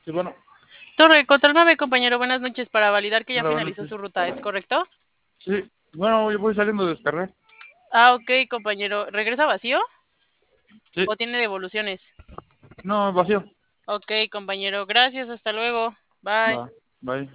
Sí, bueno, Torre, control 9, compañero, buenas noches. Para validar que ya hola, buenas finalizó noches. su ruta, ¿es correcto? Sí, bueno, yo voy saliendo de descargar. Ah, ok, compañero. ¿Regresa vacío Sí, o tiene devoluciones? no, vacío. Ok, compañero, gracias, hasta luego. Bye. Va, bye.